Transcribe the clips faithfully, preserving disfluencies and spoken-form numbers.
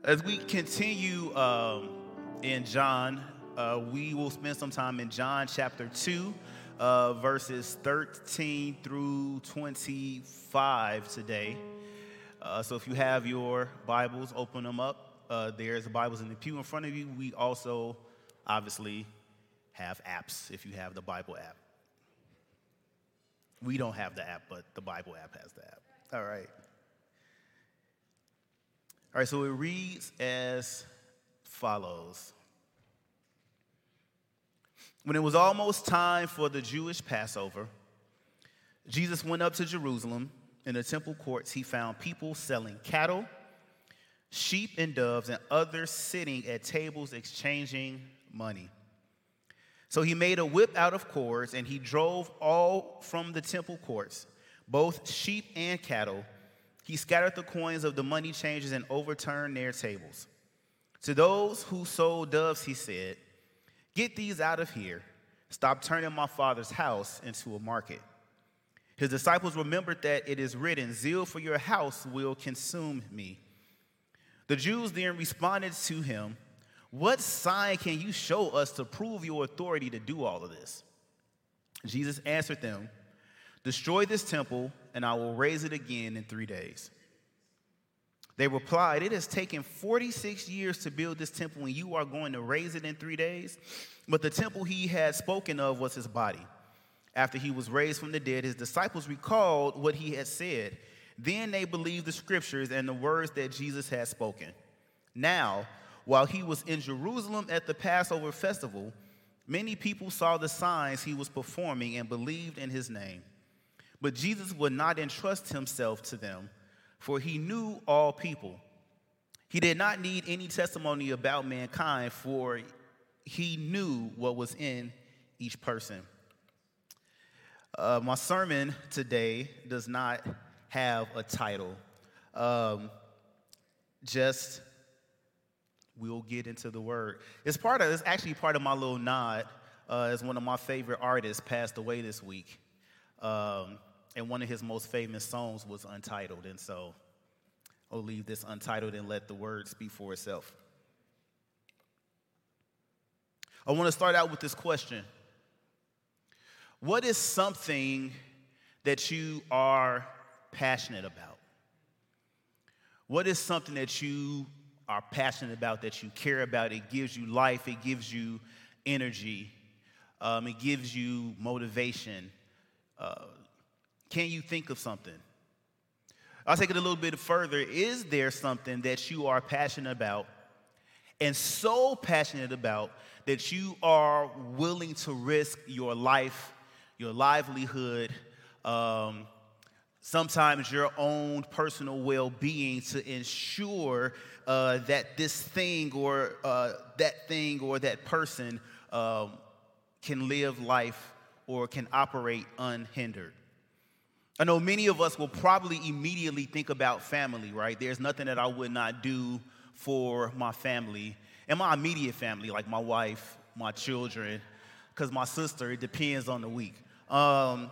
As we continue um, in John, uh, we will spend some time in John chapter two, uh, verses thirteen through twenty-five today. Uh, so if you have your Bibles, open them up. Uh, there's Bibles in the pew in front of you. We also, obviously, have apps if you have the Bible app. We don't have the app, but the Bible app has the app. All right. All right, so it reads as follows. When it was almost time for the Jewish Passover, Jesus went up to Jerusalem. In the temple courts, he found people selling cattle, sheep, and doves, and others sitting at tables exchanging money. So he made a whip out of cords, and he drove all from the temple courts, both sheep and cattle. He scattered the coins of the money changers and overturned their tables. To those who sold doves, he said, "Get these out of here. Stop turning my Father's house into a market." His disciples remembered that it is written, "Zeal for your house will consume me." The Jews then responded to him, "What sign can you show us to prove your authority to do all of this?" Jesus answered them, "Destroy this temple, and I will raise it again in three days." They replied, "It has taken forty-six years to build this temple, and you are going to raise it in three days?" But the temple he had spoken of was his body. After he was raised from the dead, his disciples recalled what he had said. Then they believed the scriptures and the words that Jesus had spoken. Now, while he was in Jerusalem at the Passover festival, many people saw the signs he was performing and believed in his name. But Jesus would not entrust himself to them, for he knew all people. He did not need any testimony about mankind, for he knew what was in each person. Uh, my sermon today does not have a title. Um, just, we'll get into the word. It's part of, it's actually part of my little nod, uh, as one of my favorite artists passed away this week. Um, and one of his most famous songs was Untitled. And so I'll leave this untitled and let the word speak for itself. I want to start out with this question. What is something that you are passionate about? What is something that you are passionate about, that you care about? It gives you life. It gives you energy. Um, it gives you motivation. Uh, can you think of something? I'll take it a little bit further. Is there something that you are passionate about, and so passionate about that you are willing to risk your life, your livelihood, um, sometimes your own personal well-being to ensure uh, that this thing or uh, that thing or that person um, can live life or can operate unhindered? I know many of us will probably immediately think about family, right? There's nothing that I would not do for my family and my immediate family, like my wife, my children, because my sister, it depends on the week. Um,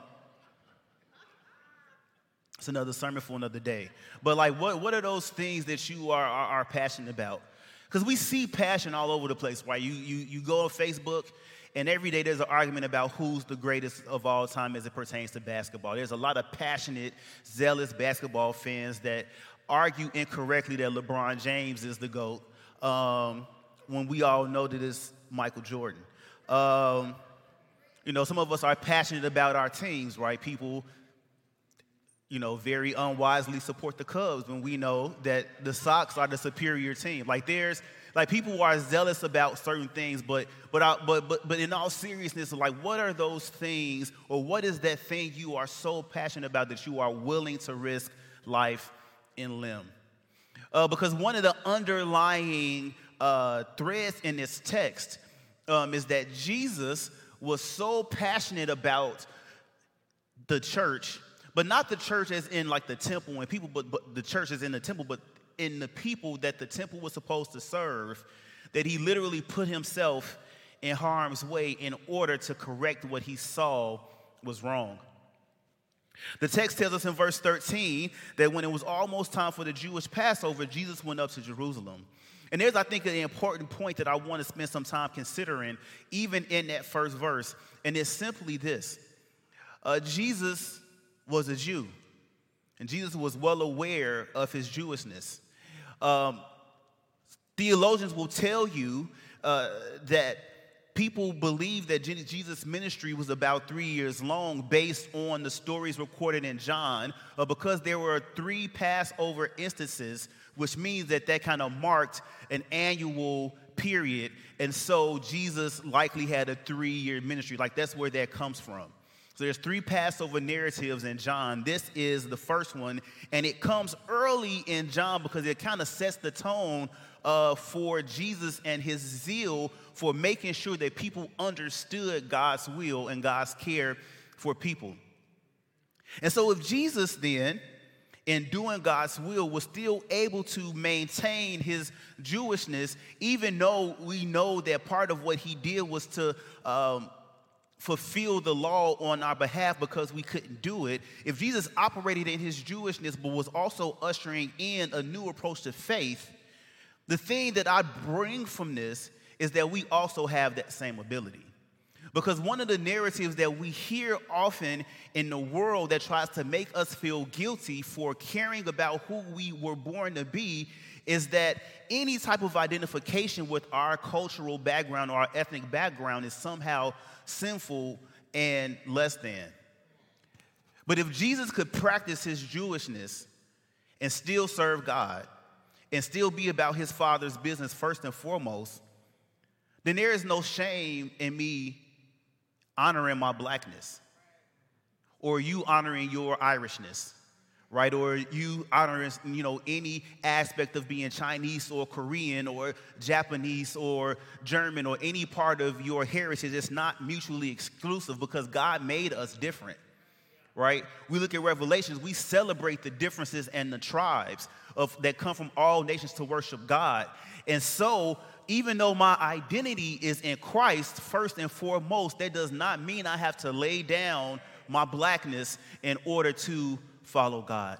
it's another sermon for another day. But like, what, what are those things that you are, are, are passionate about? Because we see passion all over the place, right? You, you, you go on Facebook, and every day there's an argument about who's the greatest of all time as it pertains to basketball. There's a lot of passionate, zealous basketball fans that argue incorrectly that LeBron James is the GOAT, um, when we all know that it's Michael Jordan. Um, you know, some of us are passionate about our teams, right? People, you know, very unwisely support the Cubs when we know that the Sox are the superior team. Like there's, like people who are zealous about certain things, but but I, but but but in all seriousness, like what are those things, or what is that thing you are so passionate about that you are willing to risk life and limb? Uh, because one of the underlying uh, threads in this text um, is that Jesus was so passionate about the church, but not the church as in like the temple and people, but, but the church as in the temple, but in the people that the temple was supposed to serve, that he literally put himself in harm's way in order to correct what he saw was wrong. The text tells us in verse thirteen that when it was almost time for the Jewish Passover, Jesus went up to Jerusalem. And there's, I think, an important point that I want to spend some time considering, even in that first verse, and it's simply this. Uh, Jesus was a Jew, and Jesus was well aware of his Jewishness. Um, theologians will tell you uh, that people believe that Jesus' ministry was about three years long based on the stories recorded in John, uh, because there were three Passover instances, which means that that kind of marked an annual period. And so Jesus likely had a three-year ministry. Like, that's where that comes from. So there's three Passover narratives in John. This is the first one, and it comes early in John because it kind of sets the tone uh, for Jesus and his zeal for making sure that people understood God's will and God's care for people. And so if Jesus then, in doing God's will, was still able to maintain his Jewishness, even though we know that part of what he did was to um, fulfill the law on our behalf because we couldn't do it. If Jesus operated in his Jewishness but was also ushering in a new approach to faith, the thing that I bring from this is that we also have that same ability. Because one of the narratives that we hear often in the world that tries to make us feel guilty for caring about who we were born to be is that any type of identification with our cultural background or our ethnic background is somehow sinful and less than. But if Jesus could practice his Jewishness and still serve God and still be about his Father's business first and foremost, then there is no shame in me honoring my blackness, or you honoring your Irishness, right? Or you honoring, you know, any aspect of being Chinese or Korean or Japanese or German or any part of your heritage. It's not mutually exclusive because God made us different, right? We look at Revelations, we celebrate the differences and the tribes of that come from all nations to worship God. And so even though my identity is in Christ first and foremost, that does not mean I have to lay down my blackness in order to follow God.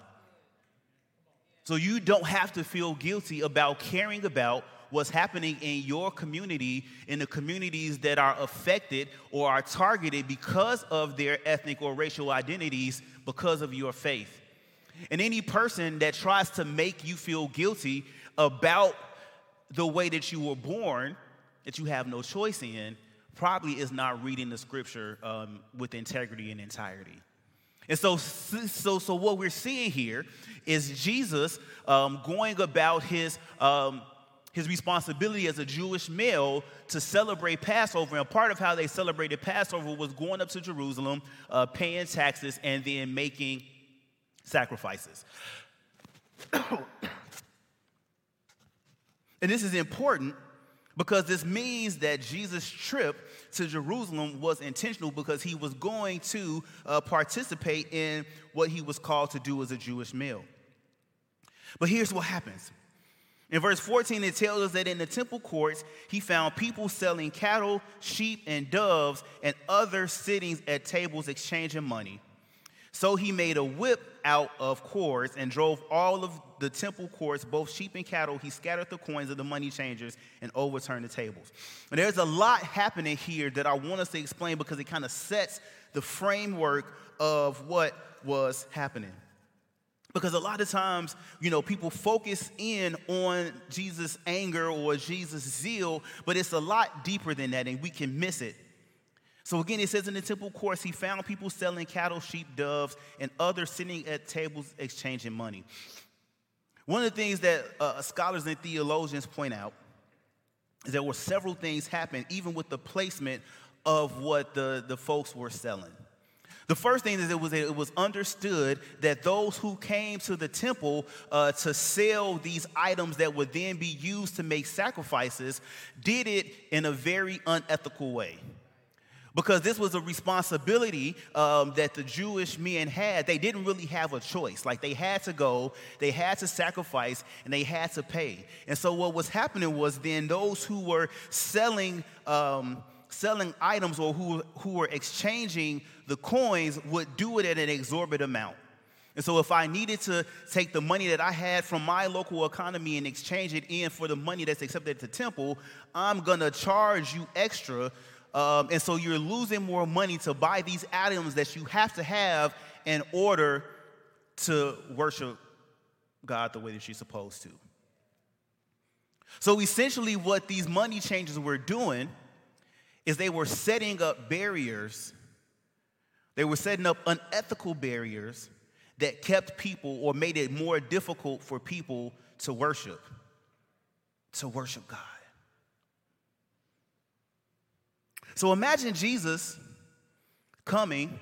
So you don't have to feel guilty about caring about what's happening in your community, in the communities that are affected or are targeted because of their ethnic or racial identities, because of your faith. And any person that tries to make you feel guilty about the way that you were born, that you have no choice in, probably is not reading the scripture um, with integrity and entirety. And so, so, so what we're seeing here is Jesus um, going about his um, his responsibility as a Jewish male to celebrate Passover. And part of how they celebrated Passover was going up to Jerusalem, uh, paying taxes, and then making sacrifices. And this is important because this means that Jesus' trip to Jerusalem was intentional because he was going to uh, participate in what he was called to do as a Jewish male. But here's what happens. In verse fourteen, it tells us that in the temple courts, he found people selling cattle, sheep, and doves, and others sitting at tables exchanging money. So he made a whip out of cords and drove all of the temple courts, both sheep and cattle. He scattered the coins of the money changers and overturned the tables. And there's a lot happening here that I want us to explain because it kind of sets the framework of what was happening. Because a lot of times, you know, people focus in on Jesus' anger or Jesus' zeal, but it's a lot deeper than that, and we can miss it. So again, it says in the temple courts, he found people selling cattle, sheep, doves, and others sitting at tables exchanging money. One of the things that uh, scholars and theologians point out is there were several things happening, even with the placement of what the, the folks were selling. The first thing is it was it was understood that those who came to the temple uh, to sell these items that would then be used to make sacrifices did it in a very unethical way. Because this was a responsibility um, that the Jewish men had. They didn't really have a choice. Like, they had to go, they had to sacrifice, and they had to pay. And so what was happening was then those who were selling um, selling items or who, who were exchanging the coins would do it at an exorbitant amount. And so if I needed to take the money that I had from my local economy and exchange it in for the money that's accepted at the temple, I'm going to charge you extra. Um, and so you're losing more money to buy these items that you have to have in order to worship God the way that you're supposed to. So essentially what these money changers were doing is they were setting up barriers. They were setting up unethical barriers that kept people or made it more difficult for people to worship, to worship God. So imagine Jesus coming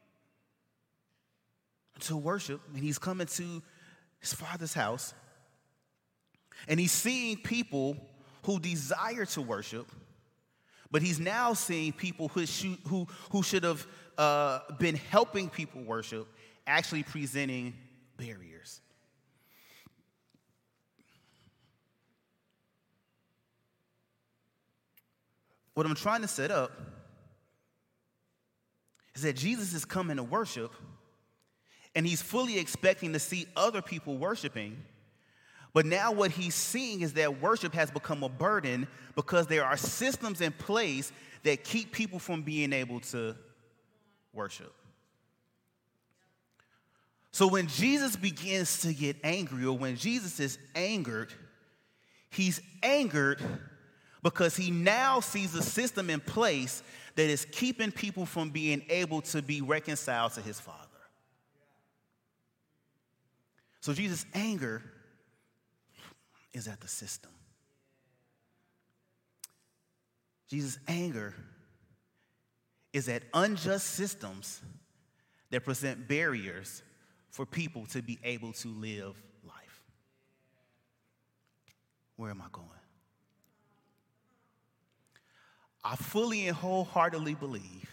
to worship, and he's coming to his Father's house, and he's seeing people who desire to worship, but he's now seeing people who should, who, who should have uh, been helping people worship actually presenting barriers. What I'm trying to set up is that Jesus is coming to worship, and he's fully expecting to see other people worshiping. But now what he's seeing is that worship has become a burden because there are systems in place that keep people from being able to worship. So when Jesus begins to get angry, or when Jesus is angered, he's angered because he now sees a system in place that is keeping people from being able to be reconciled to his Father. So Jesus' anger is at the system. Jesus' anger is at unjust systems that present barriers for people to be able to live life. Where am I going? I fully and wholeheartedly believe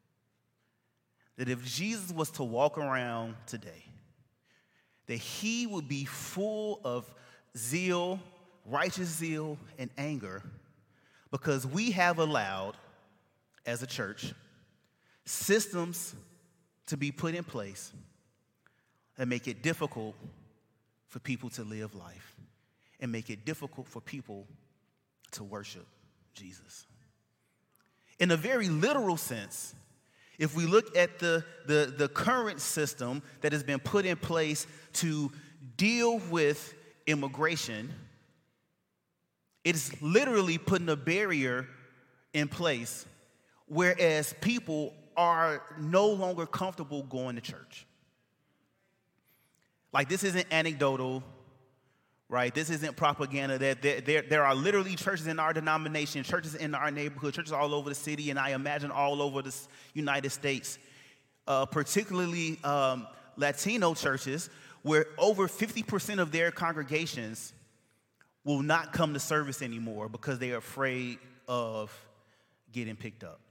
that if Jesus was to walk around today, that he would be full of zeal, righteous zeal, and anger because we have allowed, as a church, systems to be put in place that make it difficult for people to live life and make it difficult for people to worship Jesus. In a very literal sense, if we look at the, the, the current system that has been put in place to deal with immigration, it's literally putting a barrier in place, whereas people are no longer comfortable going to church. Like, this isn't anecdotal, right? This isn't propaganda. That there, there, there are literally churches in our denomination, churches in our neighborhood, churches all over the city, and I imagine all over the United States, uh, particularly um, Latino churches, where over fifty percent of their congregations will not come to service anymore because they are afraid of getting picked up.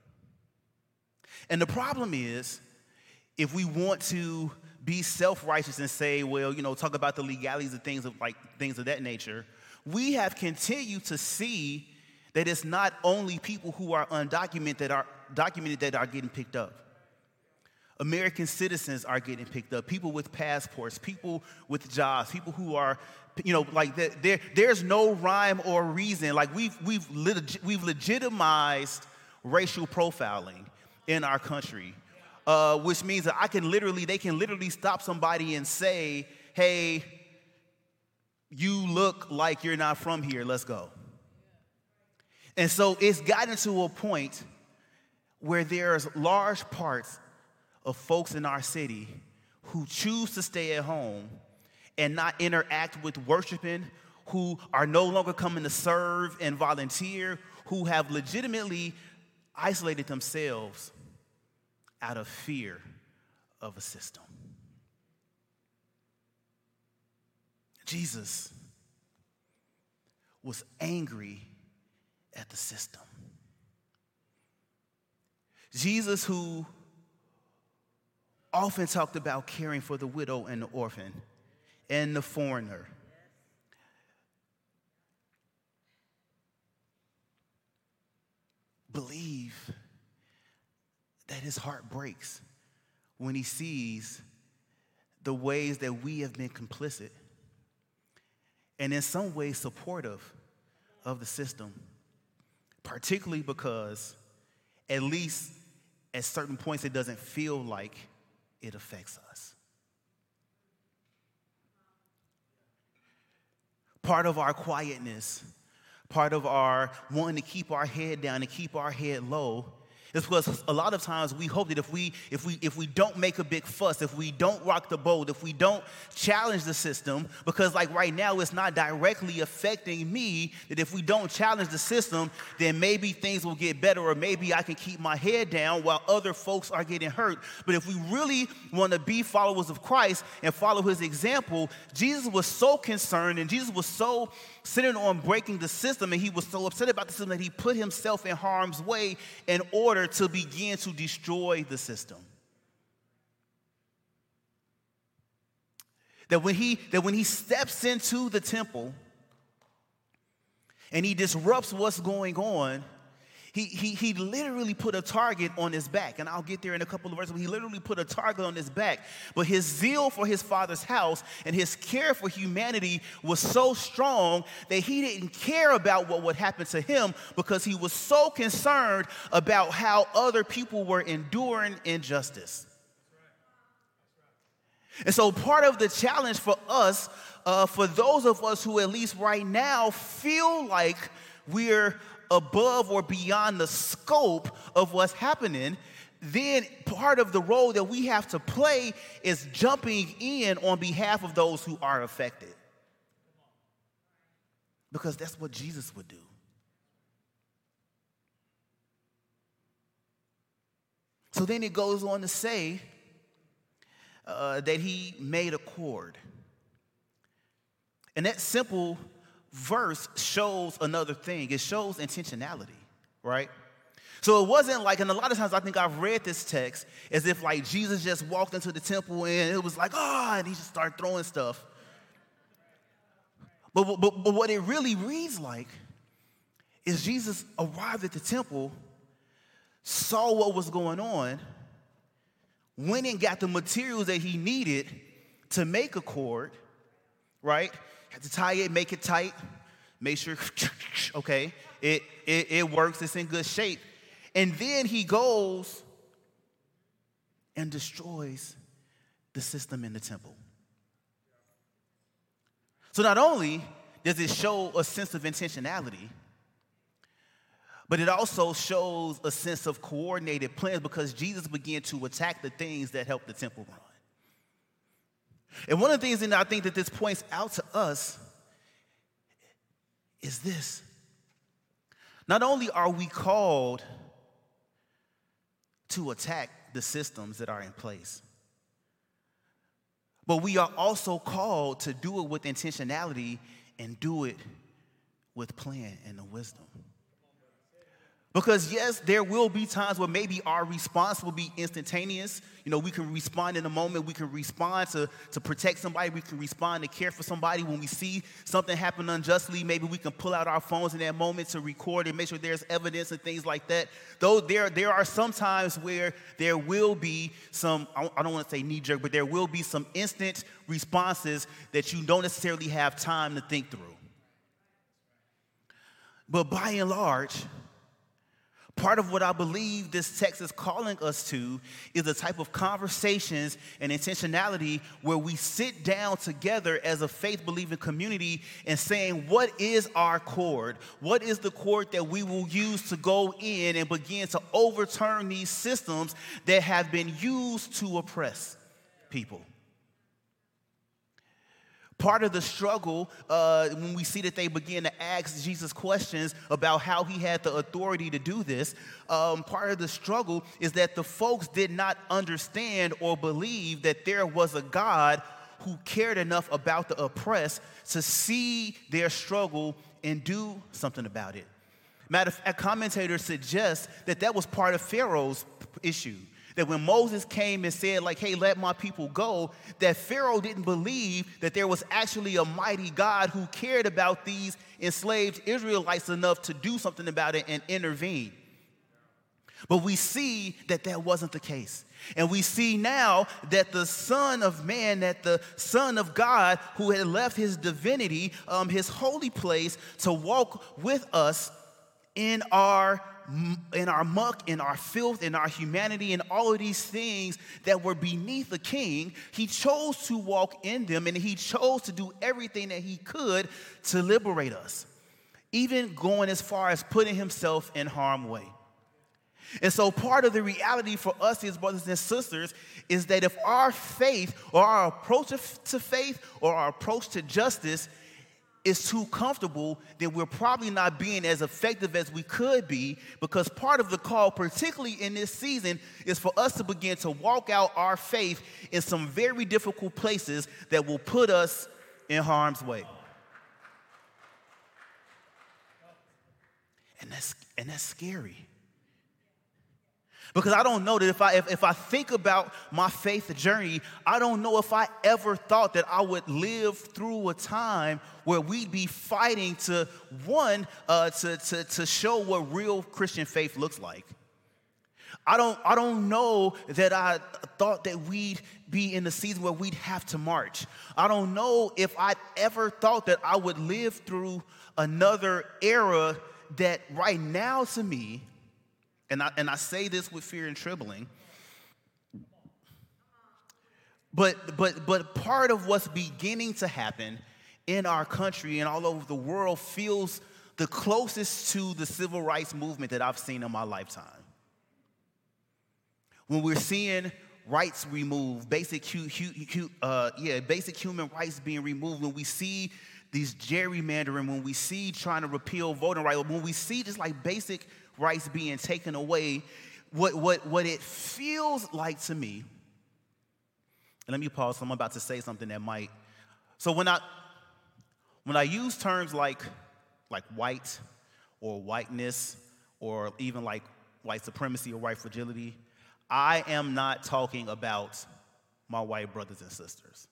And the problem is, if we want to be self-righteous and say, well, you know, talk about the legalities of things of like things of that nature, we have continued to see that it's not only people who are undocumented that are documented that are getting picked up. American citizens are getting picked up. People with passports, people with jobs, people who are, you know, like there. There's no rhyme or reason. Like we've we've leg- we've legitimized racial profiling in our country. Uh, which means that I can literally, they can literally stop somebody and say, hey, you look like you're not from here, let's go. And so it's gotten to a point where there's large parts of folks in our city who choose to stay at home and not interact with worshiping, who are no longer coming to serve and volunteer, who have legitimately isolated themselves out of fear of a system. Jesus was angry at the system. Jesus, who often talked about caring for the widow and the orphan and the foreigner, believe that his heart breaks when he sees the ways that we have been complicit and in some ways supportive of the system, particularly because at least at certain points it doesn't feel like it affects us. Part of our quietness, part of our wanting to keep our head down and keep our head low is because a lot of times we hope that if we if we if we don't make a big fuss, if we don't rock the boat, if we don't challenge the system, because like right now it's not directly affecting me, that if we don't challenge the system, then maybe things will get better, or maybe I can keep my head down while other folks are getting hurt. But if we really want to be followers of Christ and follow his example, Jesus was so concerned and Jesus was so centered on breaking the system, and he was so upset about the system that he put himself in harm's way in order to begin to destroy the system. That when he, that when he steps into the temple and he disrupts what's going on, He, he, he literally put a target on his back. And I'll get there in a couple of verses. He literally put a target on his back. But his zeal for his father's house and his care for humanity was so strong that he didn't care about what would happen to him, because he was so concerned about how other people were enduring injustice. And so part of the challenge for us, uh, for those of us who at least right now feel like we're above or beyond the scope of what's happening, then part of the role that we have to play is jumping in on behalf of those who are affected. Because that's what Jesus would do. So then it goes on to say uh, that he made a cord. And that simple verse shows another thing. It shows intentionality, right? So it wasn't like, and a lot of times I think I've read this text as if like Jesus just walked into the temple and it was like, oh, and he just started throwing stuff. But, but, but what it really reads like is Jesus arrived at the temple, saw what was going on, went and got the materials that he needed to make a cord, right? Had to tie it, make it tight, make sure, okay, it, it, it works, it's in good shape. And then he goes and destroys the system in the temple. So not only does it show a sense of intentionality, but it also shows a sense of coordinated plans, because Jesus began to attack the things that helped the temple run. And one of the things that I think that this points out to us is this. Not only are we called to attack the systems that are in place, but we are also called to do it with intentionality and do it with plan and the wisdom. Because yes, there will be times where maybe our response will be instantaneous. You know, we can respond in a moment. We can respond to, to protect somebody. We can respond to care for somebody. When we see something happen unjustly, maybe we can pull out our phones in that moment to record and make sure there's evidence and things like that. Though there, there are some times where there will be some, I don't want to say knee-jerk, but there will be some instant responses that you don't necessarily have time to think through. But by and large, part of what I believe this text is calling us to is a type of conversations and intentionality where we sit down together as a faith-believing community and saying, what is our cord? What is the cord that we will use to go in and begin to overturn these systems that have been used to oppress people? Part of the struggle, uh, when we see that they begin to ask Jesus questions about how he had the authority to do this, um, part of the struggle is that the folks did not understand or believe that there was a God who cared enough about the oppressed to see their struggle and do something about it. Matter of fact, commentators suggest that that was part of Pharaoh's issue. That when Moses came and said, like, hey, let my people go, that Pharaoh didn't believe that there was actually a mighty God who cared about these enslaved Israelites enough to do something about it and intervene. But we see that that wasn't the case. And we see now that the Son of Man, that the Son of God, who had left his divinity, um, his holy place, to walk with us in our in our muck, in our filth, in our humanity, and all of these things that were beneath the king, he chose to walk in them, and he chose to do everything that he could to liberate us, even going as far as putting himself in harm's way. And so part of the reality for us as brothers and sisters is that if our faith or our approach to faith or our approach to justice is too comfortable, then we're probably not being as effective as we could be, because part of the call, particularly in this season, is for us to begin to walk out our faith in some very difficult places that will put us in harm's way. And that's, and that's scary. Because I don't know that if I if, if I think about my faith journey, I don't know if I ever thought that I would live through a time where we'd be fighting to, one, uh, to, to, to show what real Christian faith looks like. I don't, I don't know that I thought that we'd be in the season where we'd have to march. I don't know if I'd ever thought that I would live through another era that right now to me, And I, and I say this with fear and trembling, but, but, but part of what's beginning to happen in our country and all over the world feels the closest to the civil rights movement that I've seen in my lifetime. When we're seeing rights removed, basic, hu- hu- hu- uh, yeah, basic human rights being removed, when we see these gerrymandering, when we see trying to repeal voting rights, when we see just like basic rights being taken away, what, what, what it feels like to me, and let me pause, I'm about to say something that might, so when I, when I use terms like, like white or whiteness or even like white supremacy or white fragility, I am not talking about my white brothers and sisters.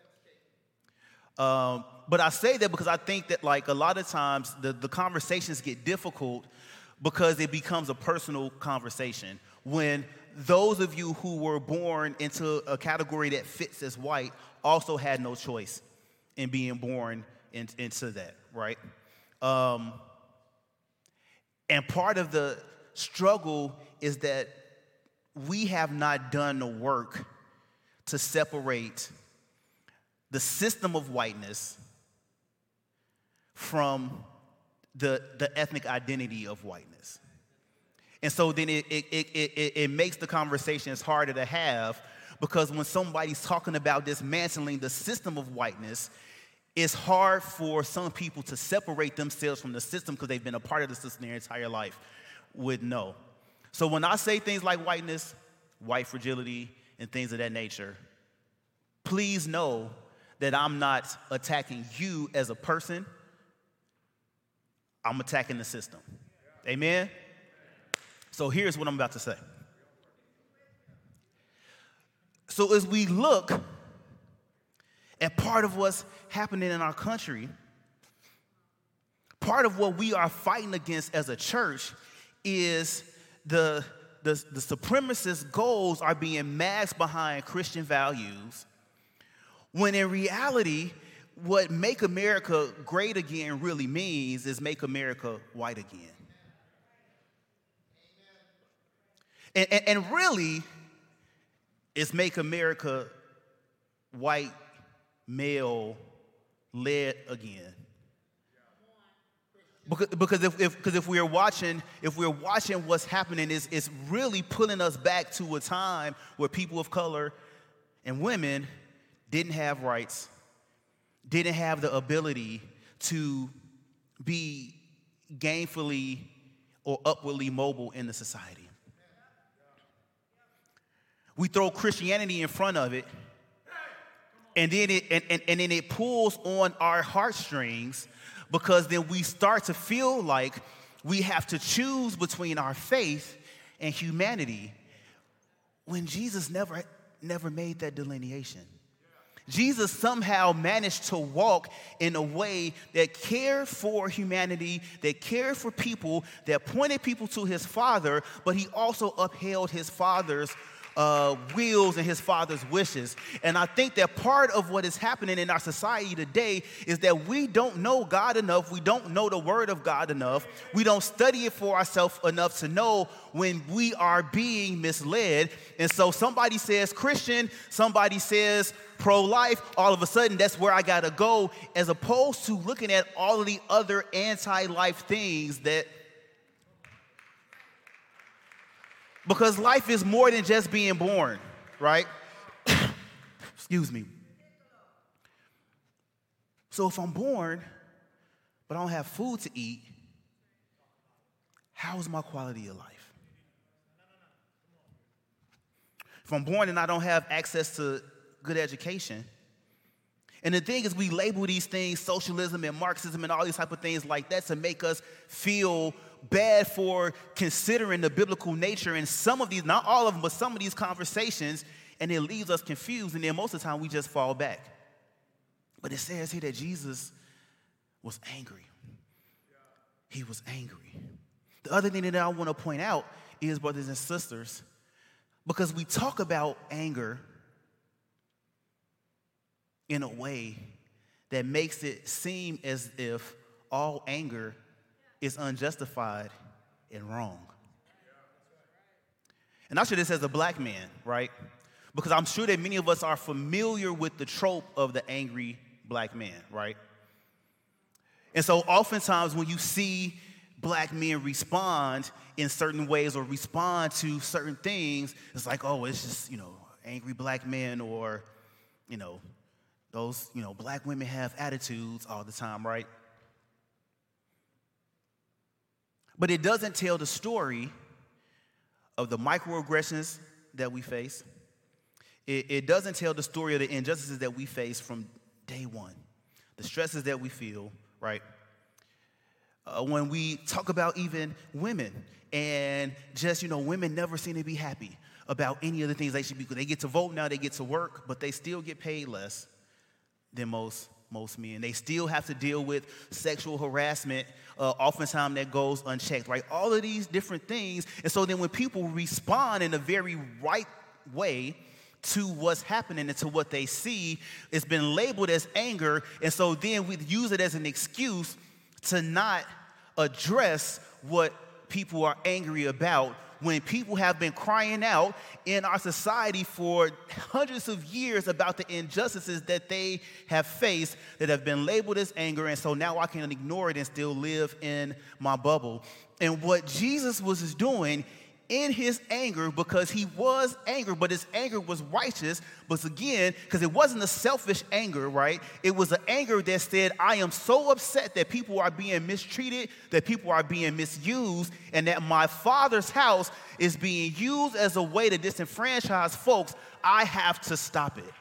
Um, but I say that because I think that like a lot of times the, the conversations get difficult because it becomes a personal conversation when those of you who were born into a category that fits as white also had no choice in being born in, into that, right? Um, and part of the struggle is that we have not done the work to separate the system of whiteness from the, the ethnic identity of whiteness. And so then it, it, it, it, it makes the conversations harder to have, because when somebody's talking about dismantling the system of whiteness, it's hard for some people to separate themselves from the system because they've been a part of the system their entire life would know. So when I say things like whiteness, white fragility, and things of that nature, please know that I'm not attacking you as a person. I'm attacking the system. Amen? So here's what I'm about to say. So as we look at part of what's happening in our country, part of what we are fighting against as a church is the, the, the supremacist goals are being masked behind Christian values, when in reality, what Make America Great Again really means is make America white again. And, and, and really, it's make America white, male, led again. Because, because if, if, because if we're watching, if we're watching what's happening, it's, it's really pulling us back to a time where people of color and women didn't have rights, didn't have the ability to be gainfully or upwardly mobile in the society. We throw Christianity in front of it, and then it and, and, and then it pulls on our heartstrings, because then we start to feel like we have to choose between our faith and humanity, when Jesus never never made that delineation. Jesus somehow managed to walk in a way that cared for humanity, that cared for people, that pointed people to his Father, but he also upheld his Father's uh, wills and his Father's wishes. And I think that part of what is happening in our society today is that we don't know God enough. We don't know the Word of God enough. We don't study it for ourselves enough to know when we are being misled. And so somebody says Christian, somebody says pro-life, all of a sudden that's where I gotta go, as opposed to looking at all of the other anti-life things that, because life is more than just being born, right? Excuse me. So if I'm born, but I don't have food to eat, how is my quality of life? If I'm born and I don't have access to good education, and the thing is, we label these things socialism and Marxism and all these type of things like that to make us feel bad for considering the biblical nature in some of these, not all of them, but some of these conversations, and it leaves us confused, and then most of the time we just fall back. But it says here that Jesus was angry. He was angry. The other thing that I want to point out is, brothers and sisters, because we talk about anger in a way that makes it seem as if all anger is unjustified and wrong. And I say this as a black man, right? Because I'm sure that many of us are familiar with the trope of the angry black man, right? And so oftentimes when you see black men respond in certain ways or respond to certain things, it's like, oh, it's just, you know, angry black men, or, you know, those, you know, black women have attitudes all the time, right? But it doesn't tell the story of the microaggressions that we face. It, it doesn't tell the story of the injustices that we face from day one, the stresses that we feel, right? Uh, when we talk about even women, and just, you know, women never seem to be happy about any of the things they should be. They get to vote now, they get to work, but they still get paid less than most most men. They still have to deal with sexual harassment, uh, oftentimes that goes unchecked, right? All of these different things. And so then when people respond in a very right way to what's happening and to what they see, it's been labeled as anger. And so then we use it as an excuse to not address what people are angry about, when people have been crying out in our society for hundreds of years about the injustices that they have faced that have been labeled as anger, and so now I can ignore it and still live in my bubble. And what Jesus was doing in his anger, because he was angry, but his anger was righteous, but again, because it wasn't a selfish anger, right? It was an anger that said, I am so upset that people are being mistreated, that people are being misused, and that my Father's house is being used as a way to disenfranchise folks. I have to stop it.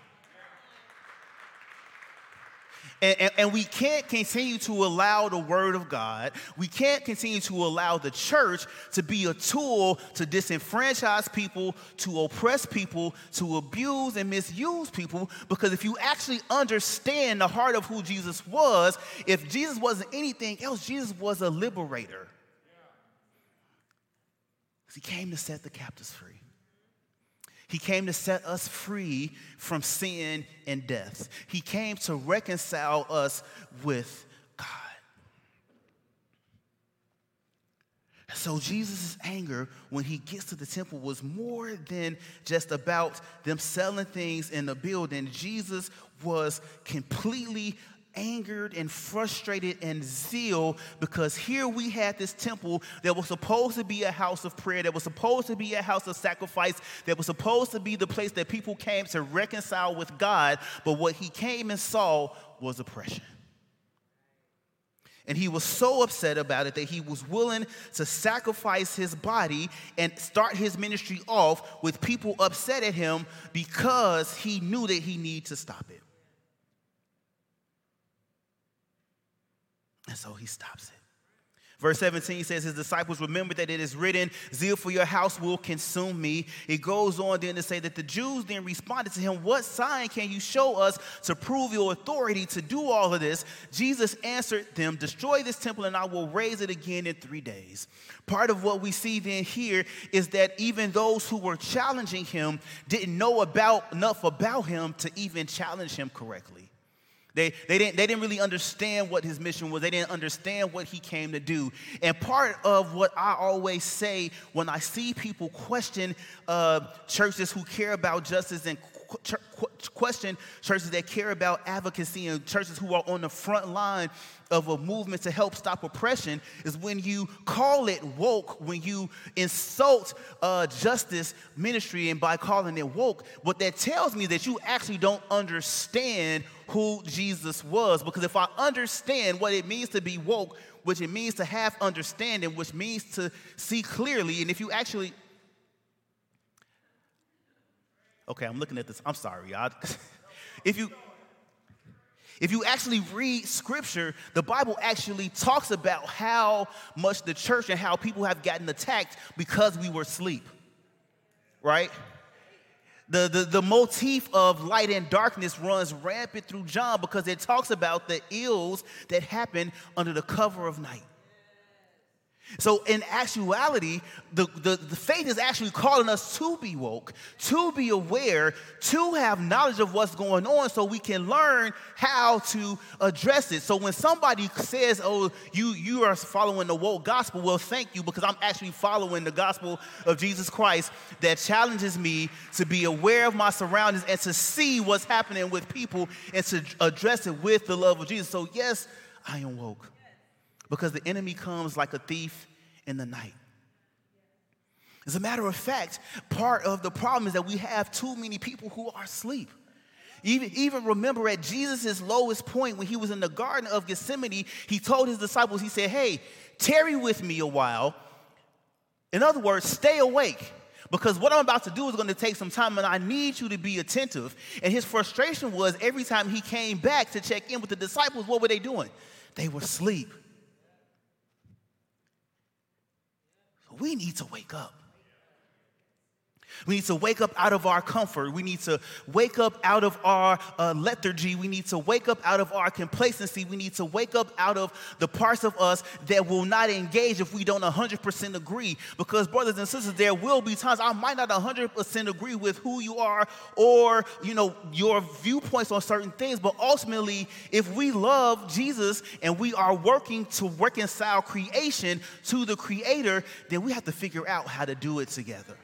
And, and, and we can't continue to allow the Word of God, we can't continue to allow the church to be a tool to disenfranchise people, to oppress people, to abuse and misuse people, because if you actually understand the heart of who Jesus was, if Jesus wasn't anything else, Jesus was a liberator. He came to set the captives free. He came to set us free from sin and death. He came to reconcile us with God. So Jesus' anger when he gets to the temple was more than just about them selling things in the building. Jesus was completely angered and frustrated and zeal, because here we had this temple that was supposed to be a house of prayer, that was supposed to be a house of sacrifice, that was supposed to be the place that people came to reconcile with God, but what he came and saw was oppression. And he was so upset about it that he was willing to sacrifice his body and start his ministry off with people upset at him because he knew that he needed to stop it. And so he stops it. Verse seventeen says, his disciples remembered that it is written, zeal for your house will consume me. It goes on then to say that the Jews then responded to him, what sign can you show us to prove your authority to do all of this? Jesus answered them, destroy this temple and I will raise it again in three days. Part of what we see then here is that even those who were challenging him didn't know about enough about him to even challenge him correctly. They, they, didn't, they didn't really understand what his mission was. They didn't understand what he came to do. And part of what I always say when I see people question uh, churches who care about justice and qu- qu- question churches that care about advocacy and churches who are on the front line of a movement to help stop oppression is when you call it woke, when you insult uh, justice ministry, and by calling it woke, what that tells me is that you actually don't understand who Jesus was. Because if I understand what it means to be woke, which it means to have understanding, which means to see clearly, and if you actually, okay, I'm looking at this, I'm sorry, y'all. If you, If you actually read scripture, the Bible actually talks about how much the church and how people have gotten attacked because we were asleep, right? The, the, the motif of light and darkness runs rampant through John because it talks about the ills that happen under the cover of night. So in actuality, the, the, the faith is actually calling us to be woke, to be aware, to have knowledge of what's going on so we can learn how to address it. So when somebody says, oh, you, you are following the woke gospel, well, thank you, because I'm actually following the gospel of Jesus Christ that challenges me to be aware of my surroundings and to see what's happening with people and to address it with the love of Jesus. So yes, I am woke. Because the enemy comes like a thief in the night. As a matter of fact, part of the problem is that we have too many people who are asleep. Even, even remember at Jesus' lowest point when he was in the Garden of Gethsemane, he told his disciples, he said, hey, tarry with me a while. In other words, stay awake. Because what I'm about to do is going to take some time and I need you to be attentive. And his frustration was every time he came back to check in with the disciples, what were they doing? They were asleep. We need to wake up. We need to wake up out of our comfort. We need to wake up out of our uh, lethargy. We need to wake up out of our complacency. We need to wake up out of the parts of us that will not engage if we don't one hundred percent agree. Because brothers and sisters, there will be times I might not one hundred percent agree with who you are or, you know, your viewpoints on certain things. But ultimately, if we love Jesus and we are working to reconcile creation to the Creator, then we have to figure out how to do it together.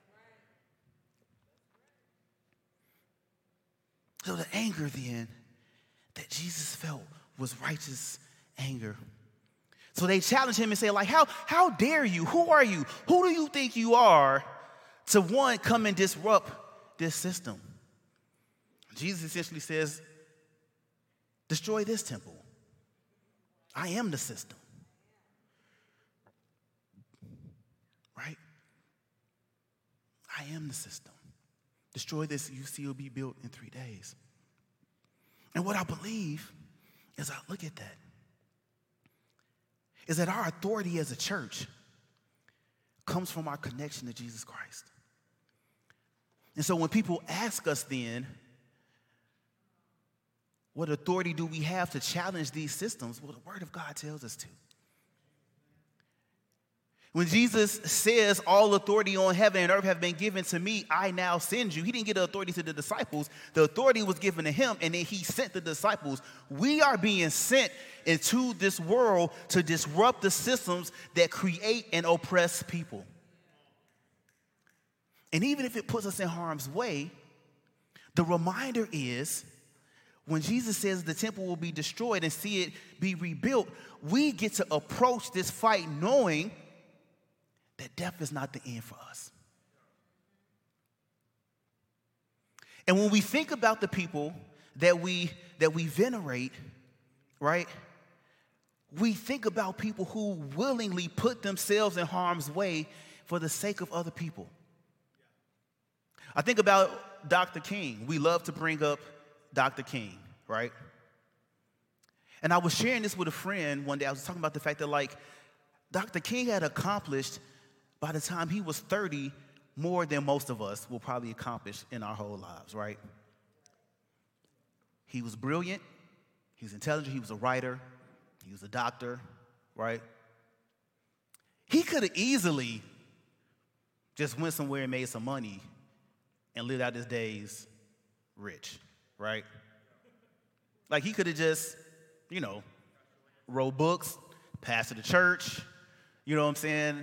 So the anger then that Jesus felt was righteous anger. So they challenge him and say, like, how, how dare you? Who are you? Who do you think you are to, one, come and disrupt this system? Jesus essentially says, destroy this temple. I am the system. Right? I am the system. Destroy this, you see, it'll be built in three days. And what I believe, as I look at that, is that our authority as a church comes from our connection to Jesus Christ. And so when people ask us then, what authority do we have to challenge these systems? Well, the Word of God tells us to. When Jesus says, all authority on heaven and earth have been given to me, I now send you. He didn't give the authority to the disciples. The authority was given to him, and then he sent the disciples. We are being sent into this world to disrupt the systems that create and oppress people. And even if it puts us in harm's way, the reminder is when Jesus says the temple will be destroyed and see it be rebuilt, we get to approach this fight knowing that death is not the end for us. And when we think about the people that we that we venerate, right? We think about people who willingly put themselves in harm's way for the sake of other people. I think about Doctor King. We love to bring up Doctor King, right? And I was sharing this with a friend one day. I was talking about the fact that, like, Doctor King had accomplished, by the time he was thirty, more than most of us will probably accomplish in our whole lives, right? He was brilliant. He was intelligent. He was a writer. He was a doctor, right? He could have easily just went somewhere and made some money and lived out his days rich, right? Like he could have just, you know, wrote books, pastored the church, you know what I'm saying?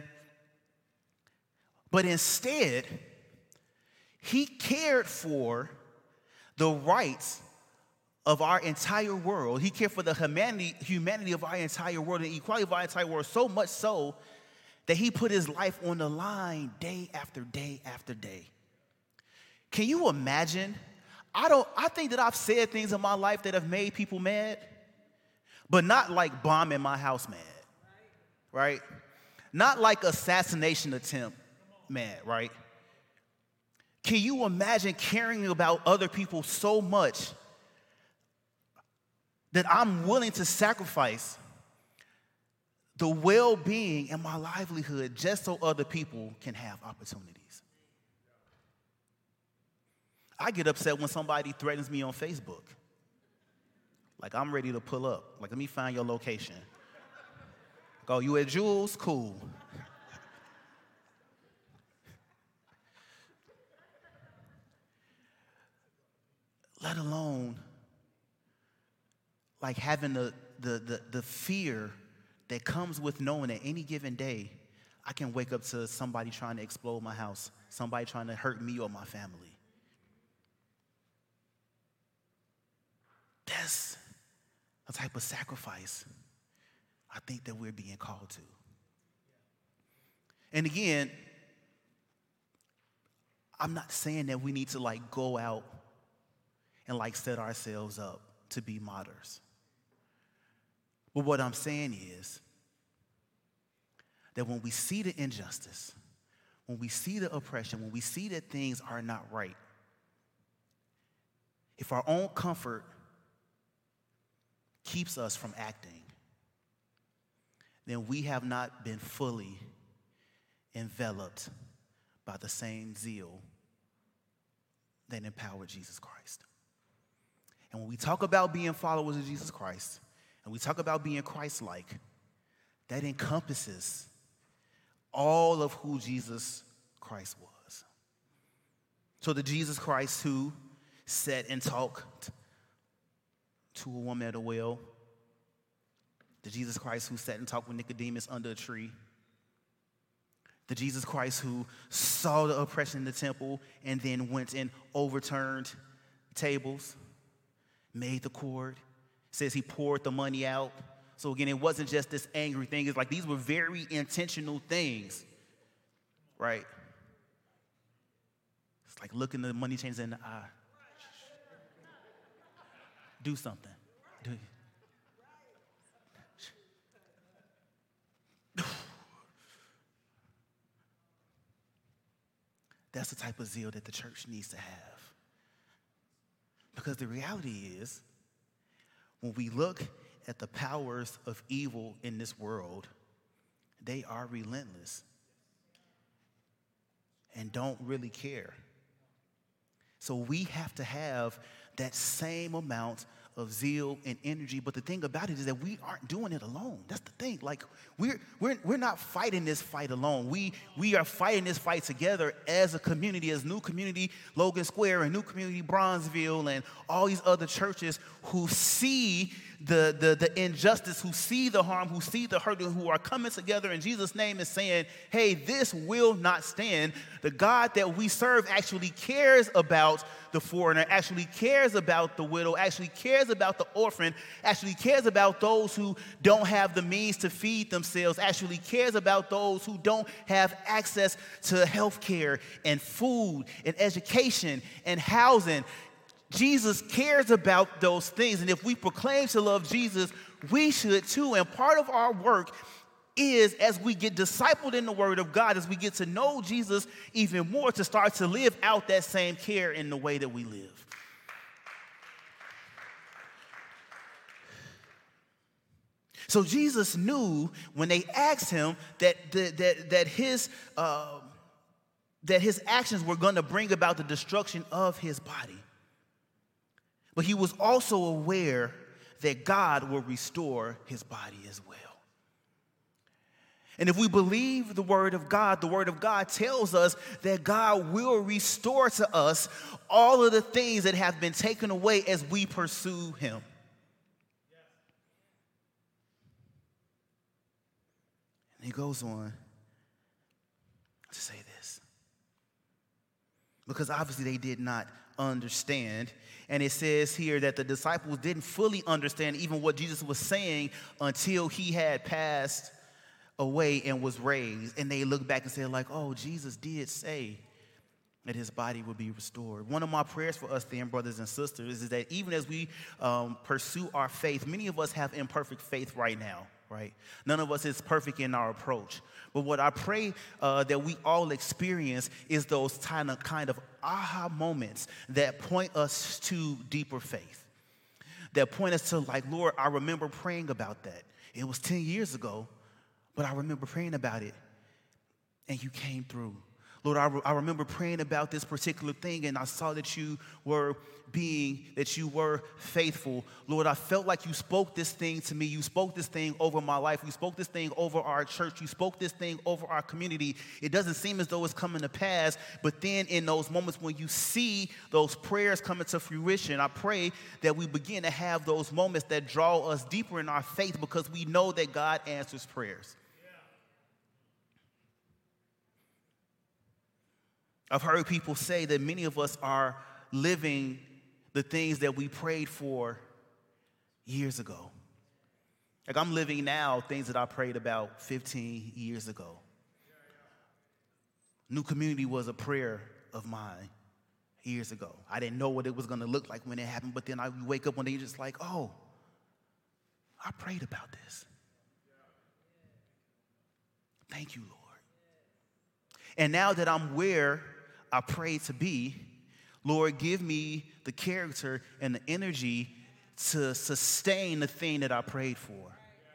But instead, he cared for the rights of our entire world. He cared for the humanity, humanity of our entire world and equality of our entire world, so much so that he put his life on the line day after day after day. Can you imagine? I don't, I think that I've said things in my life that have made people mad, but not like bombing my house mad, right? Not like assassination attempt mad, right? Can you imagine caring about other people so much that I'm willing to sacrifice the well-being and my livelihood just so other people can have opportunities? I get upset when somebody threatens me on Facebook. Like, I'm ready to pull up. Like, let me find your location. Go, you at Jules? Cool. Let alone, like, having the, the, the, the fear that comes with knowing that any given day, I can wake up to somebody trying to explode my house, somebody trying to hurt me or my family. That's a type of sacrifice I think that we're being called to. And again, I'm not saying that we need to like go out and like set ourselves up to be martyrs. But what I'm saying is that when we see the injustice, when we see the oppression, when we see that things are not right, if our own comfort keeps us from acting, then we have not been fully enveloped by the same zeal that empowered Jesus Christ. And when we talk about being followers of Jesus Christ, and we talk about being Christ-like, that encompasses all of who Jesus Christ was. So the Jesus Christ who sat and talked to a woman at a well, the Jesus Christ who sat and talked with Nicodemus under a tree, the Jesus Christ who saw the oppression in the temple and then went and overturned tables, made the cord, says he poured the money out. So again, it wasn't just this angry thing. It's like these were very intentional things, right? It's like looking the money changers in the eye. Do something. Do That's the type of zeal that the church needs to have. Because the reality is, when we look at the powers of evil in this world, they are relentless and don't really care. So we have to have that same amount of zeal and energy. But the thing about it is that we aren't doing it alone. That's the thing. Like, we're we're we're not fighting this fight alone. We we are fighting this fight together as a community, as New Community Logan Square and New Community Bronzeville and all these other churches who see the, the, the injustice, who see the harm, who see the hurt, who are coming together in Jesus' name and saying, hey, this will not stand. The God that we serve actually cares about the foreigner, actually cares about the widow, actually cares about the orphan, actually cares about those who don't have the means to feed themselves, actually cares about those who don't have access to health care and food and education and housing. Jesus cares about those things, and if we proclaim to love Jesus, we should too. And part of our work is, as we get discipled in the Word of God, as we get to know Jesus even more, to start to live out that same care in the way that we live. So Jesus knew when they asked him that, that, that, that, his, uh, that his actions were going to bring about the destruction of his body. But he was also aware that God will restore his body as well. And if we believe the word of God, the word of God tells us that God will restore to us all of the things that have been taken away as we pursue him. And he goes on to say this. Because obviously they did not understand. And it says here that the disciples didn't fully understand even what Jesus was saying until he had passed away and was raised. And they looked back and said like, oh, Jesus did say that his body would be restored. One of my prayers for us then, brothers and sisters, is that even as we um, pursue our faith, many of us have imperfect faith right now, right? None of us is perfect in our approach. But what I pray uh, that we all experience is those kind of, kind of aha moments that point us to deeper faith, that point us to like, Lord, I remember praying about that. It was ten years ago, but I remember praying about it, and you came through. Lord, I, re- I remember praying about this particular thing, and I saw that you were being, that you were faithful. Lord, I felt like you spoke this thing to me. You spoke this thing over my life. You spoke this thing over our church. You spoke this thing over our community. It doesn't seem as though it's coming to pass, but then in those moments when you see those prayers coming to fruition, I pray that we begin to have those moments that draw us deeper in our faith because we know that God answers prayers. I've heard people say that many of us are living the things that we prayed for years ago. Like I'm living now things that I prayed about fifteen years ago. New Community was a prayer of mine years ago. I didn't know what it was going to look like when it happened, but then I wake up one day and just like, oh, I prayed about this. Thank you, Lord. And now that I'm where I pray to be, Lord, give me the character and the energy to sustain the thing that I prayed for.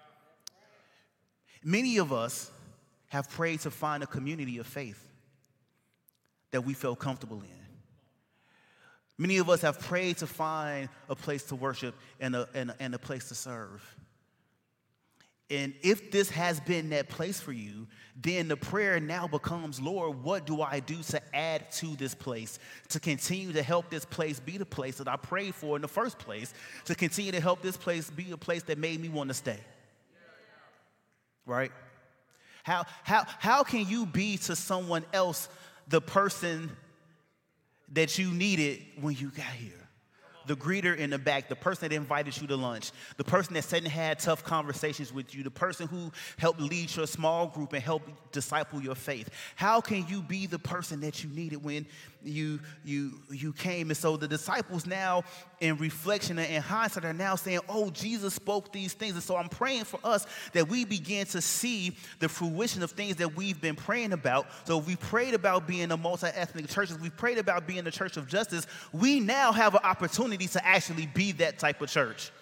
Many of us have prayed to find a community of faith that we felt comfortable in. Many of us have prayed to find a place to worship and a, and a, and a place to serve. And if this has been that place for you, then the prayer now becomes, Lord, what do I do to add to this place, to continue to help this place be the place that I prayed for in the first place, to continue to help this place be a place that made me want to stay, right? How, how, how can you be to someone else the person that you needed when you got here? The greeter in the back, the person that invited you to lunch, the person that sat and had tough conversations with you, the person who helped lead your small group and help disciple your faith. How can you be the person that you needed when you you you came? And so the disciples now, in reflection and in hindsight, are now saying, oh, Jesus spoke these things. And so I'm praying for us that we begin to see the fruition of things that we've been praying about. So we prayed about being a multi-ethnic church. We prayed about being a church of justice. We now have an opportunity to actually be that type of church,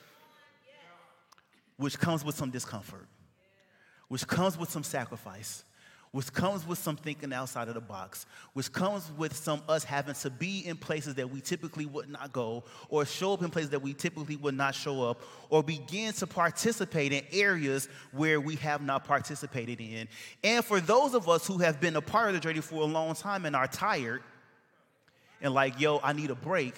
which comes with some discomfort, which comes with some sacrifice, which comes with some thinking outside of the box, which comes with some us having to be in places that we typically would not go, or show up in places that we typically would not show up, or begin to participate in areas where we have not participated in. And for those of us who have been a part of the journey for a long time and are tired and like, yo, I need a break,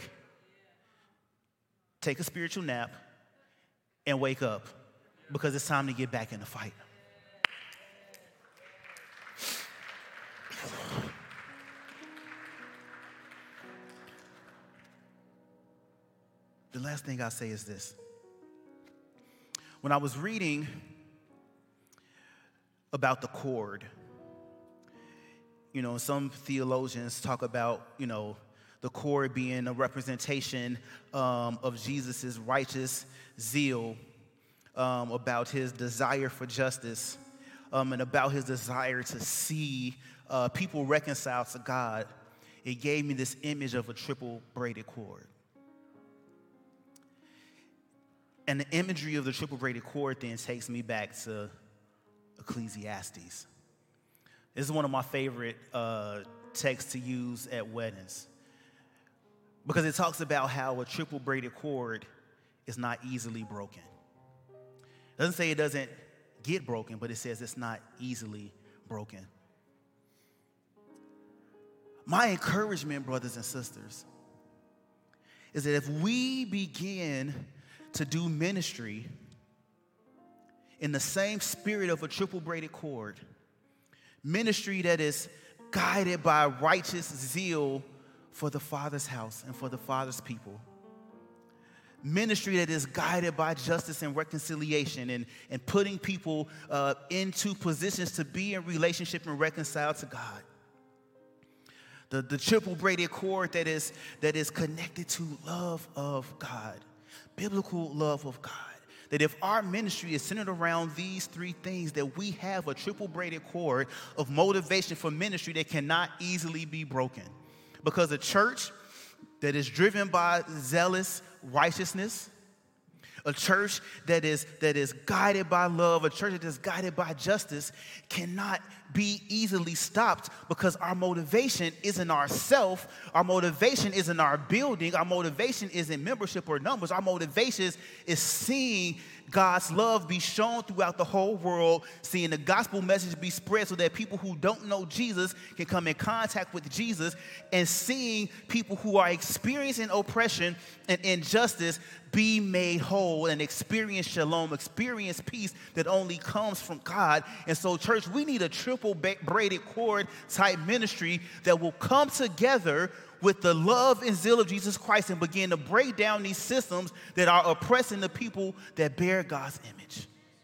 take a spiritual nap and wake up because it's time to get back in the fight. The last thing I'll say is this. When I was reading about the cord, you know, some theologians talk about, you know, the cord being a representation um, of Jesus' righteous zeal, um, about his desire for justice, um, and about his desire to see uh, people reconciled to God. It gave me this image of a triple braided cord. And the imagery of the triple braided cord then takes me back to Ecclesiastes. This is one of my favorite uh, texts to use at weddings because it talks about how a triple braided cord is not easily broken. It doesn't say it doesn't get broken, but it says it's not easily broken. My encouragement, brothers and sisters, is that if we begin to do ministry in the same spirit of a triple braided cord, ministry that is guided by righteous zeal for the Father's house and for the Father's people, ministry that is guided by justice and reconciliation and, and putting people uh, into positions to be in relationship and reconcile to God. The, the triple braided cord that is, that is connected to love of God, biblical love of God. That if our ministry is centered around these three things, that we have a triple braided cord of motivation for ministry that cannot easily be broken. Because a church that is driven by zealous righteousness, a church that is, that is guided by love, a church that is guided by justice cannot be easily stopped because our motivation isn't ourself. Our motivation isn't our building. Our motivation isn't membership or numbers. Our motivation is, is seeing God's love be shown throughout the whole world, seeing the gospel message be spread so that people who don't know Jesus can come in contact with Jesus, and seeing people who are experiencing oppression and injustice be made whole and experience shalom, experience peace that only comes from God. And so, church, we need a triple braided cord type ministry that will come together with the love and zeal of Jesus Christ and begin to break down these systems that are oppressing the people that bear God's image.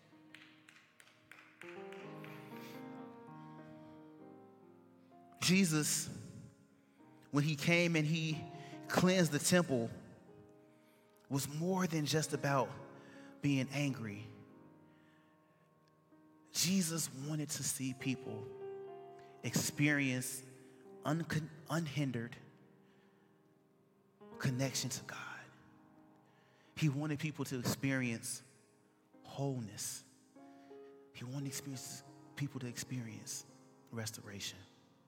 Jesus, when he came and he cleansed the temple, was more than just about being angry. Jesus wanted to see people experience un- unhindered connection to God. He wanted people to experience wholeness. He wanted experience, people to experience restoration.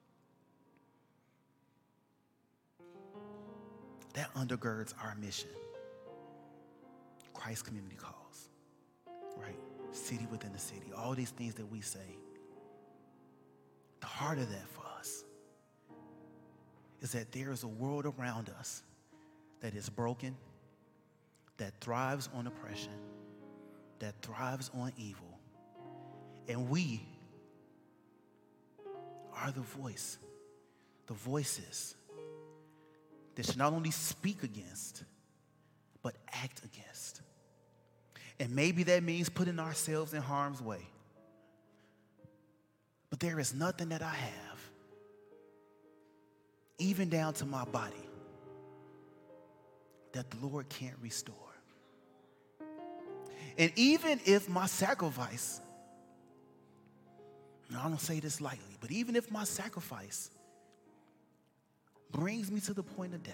That undergirds our mission. Christ Community Calls, right? City within the city, all these things that we say. The heart of that for us is that there is a world around us that is broken, that thrives on oppression, that thrives on evil. And we are the voice, the voices that should not only speak against, but act against. And maybe that means putting ourselves in harm's way. But there is nothing that I have, even down to my body, that the Lord can't restore. And even if my sacrifice, and I don't say this lightly, but even if my sacrifice brings me to the point of death,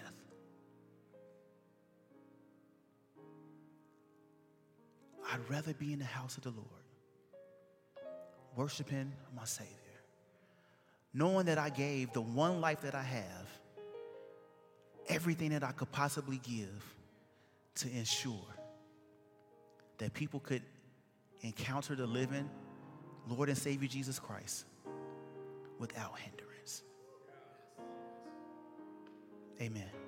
I'd rather be in the house of the Lord, worshiping my Savior, knowing that I gave the one life that I have, everything that I could possibly give to ensure that people could encounter the living Lord and Savior Jesus Christ without hindrance. Amen.